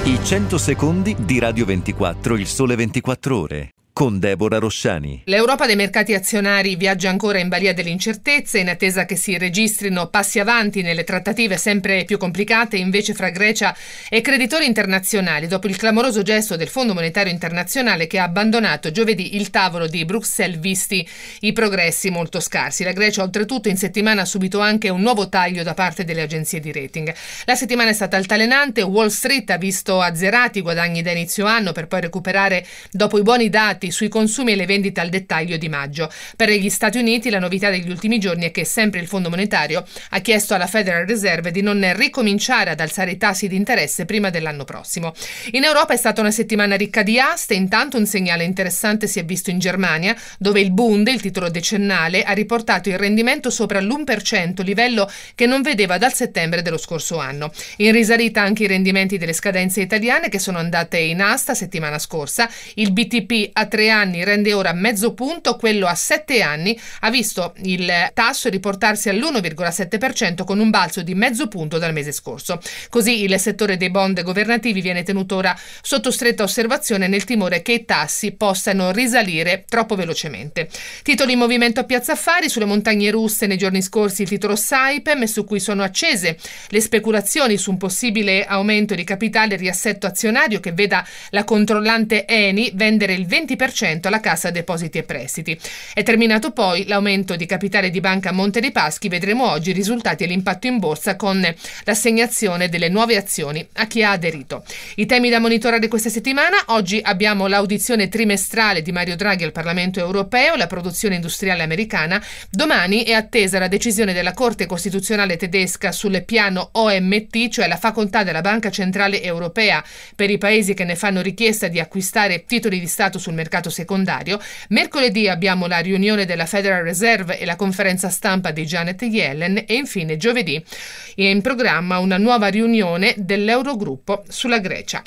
I 100 secondi di Radio 24, il sole 24 ore. Con Deborah Rosciani. L'Europa dei mercati azionari viaggia ancora in balia delle incertezze, in attesa che si registrino passi avanti nelle trattative sempre più complicate invece fra Grecia e creditori internazionali, dopo il clamoroso gesto del Fondo Monetario Internazionale che ha abbandonato giovedì il tavolo di Bruxelles visti i progressi molto scarsi. La Grecia oltretutto in settimana ha subito anche un nuovo taglio da parte delle agenzie di rating. La settimana è stata altalenante, Wall Street ha visto azzerati i guadagni da inizio anno per poi recuperare dopo i buoni dati sui consumi e le vendite al dettaglio di maggio. Per gli Stati Uniti la novità degli ultimi giorni è che sempre il Fondo Monetario ha chiesto alla Federal Reserve di non ricominciare ad alzare i tassi di interesse prima dell'anno prossimo. In Europa è stata una settimana ricca di aste, intanto un segnale interessante si è visto in Germania, dove il Bund, il titolo decennale, ha riportato il rendimento sopra l'1%, livello che non vedeva dal settembre dello scorso anno. In risalita anche i rendimenti delle scadenze italiane che sono andate in asta settimana scorsa. Il BTP a 3 anni rende ora mezzo punto, quello a 7 anni ha visto il tasso riportarsi all'1,7% con un balzo di mezzo punto dal mese scorso. Così il settore dei bond governativi viene tenuto ora sotto stretta osservazione nel timore che i tassi possano risalire troppo velocemente. Titoli in movimento a Piazza Affari, sulle montagne russe nei giorni scorsi il titolo Saipem, su cui sono accese le speculazioni su un possibile aumento di capitale e riassetto azionario che veda la controllante Eni vendere il 20% alla Cassa Depositi e Prestiti. È terminato poi l'aumento di capitale di Banca Monte dei Paschi. Vedremo oggi i risultati e l'impatto in borsa con l'assegnazione delle nuove azioni a chi ha aderito. I temi da monitorare questa settimana: oggi abbiamo l'audizione trimestrale di Mario Draghi al Parlamento europeo, la produzione industriale americana. Domani è attesa la decisione della Corte Costituzionale tedesca sul piano OMT, cioè la facoltà della Banca Centrale Europea per i paesi che ne fanno richiesta di acquistare titoli di Stato sul mercato secondario. Mercoledì abbiamo la riunione della Federal Reserve e la conferenza stampa di Janet Yellen e infine giovedì è in programma una nuova riunione dell'Eurogruppo sulla Grecia.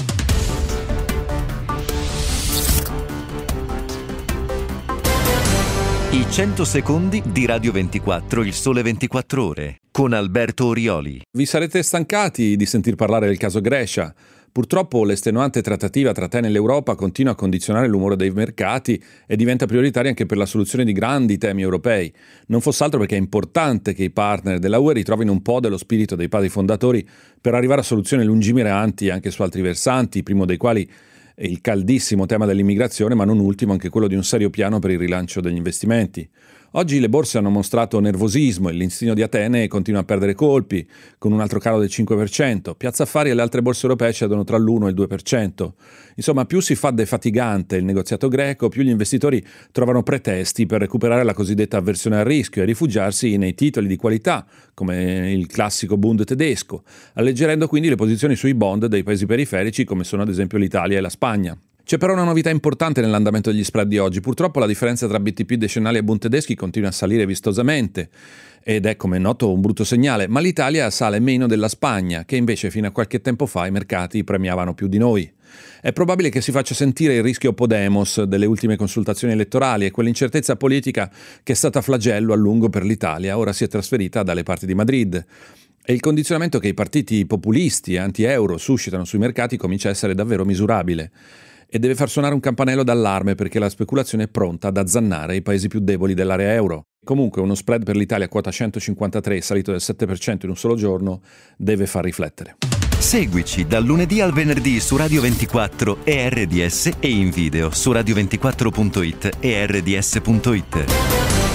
I 100 secondi di Radio 24, il sole 24 ore. Con Alberto Orioli. Vi sarete stancati di sentir parlare del caso Grecia. Purtroppo l'estenuante trattativa tra Atene e l'Europa continua a condizionare l'umore dei mercati e diventa prioritaria anche per la soluzione di grandi temi europei. Non fosse altro perché è importante che i partner della UE ritrovino un po' dello spirito dei padri fondatori per arrivare a soluzioni lungimiranti anche su altri versanti, primo dei quali è il caldissimo tema dell'immigrazione, ma non ultimo anche quello di un serio piano per il rilancio degli investimenti. Oggi le borse hanno mostrato nervosismo e l'istino di Atene continua a perdere colpi, con un altro calo del 5%. Piazza Affari e le altre borse europee cedono tra l'1 e il 2%. Insomma, più si fa defatigante il negoziato greco, più gli investitori trovano pretesti per recuperare la cosiddetta avversione al rischio e rifugiarsi nei titoli di qualità, come il classico Bund tedesco, alleggerendo quindi le posizioni sui bond dei paesi periferici, come sono ad esempio l'Italia e la Spagna. C'è però una novità importante nell'andamento degli spread di oggi. Purtroppo la differenza tra BTP decennali e Bund tedeschi continua a salire vistosamente ed è, come noto, un brutto segnale, ma l'Italia sale meno della Spagna, che invece fino a qualche tempo fa i mercati premiavano più di noi. È probabile che si faccia sentire il rischio Podemos delle ultime consultazioni elettorali e quell'incertezza politica che è stata flagello a lungo per l'Italia, ora si è trasferita dalle parti di Madrid. E il condizionamento che i partiti populisti e anti-euro suscitano sui mercati comincia a essere davvero misurabile. E deve far suonare un campanello d'allarme perché la speculazione è pronta ad azzannare i paesi più deboli dell'area euro. Comunque uno spread per l'Italia a quota 153 salito del 7% in un solo giorno deve far riflettere. Seguici dal lunedì al venerdì su Radio 24 e RDS e in video su radio24.it e rds.it.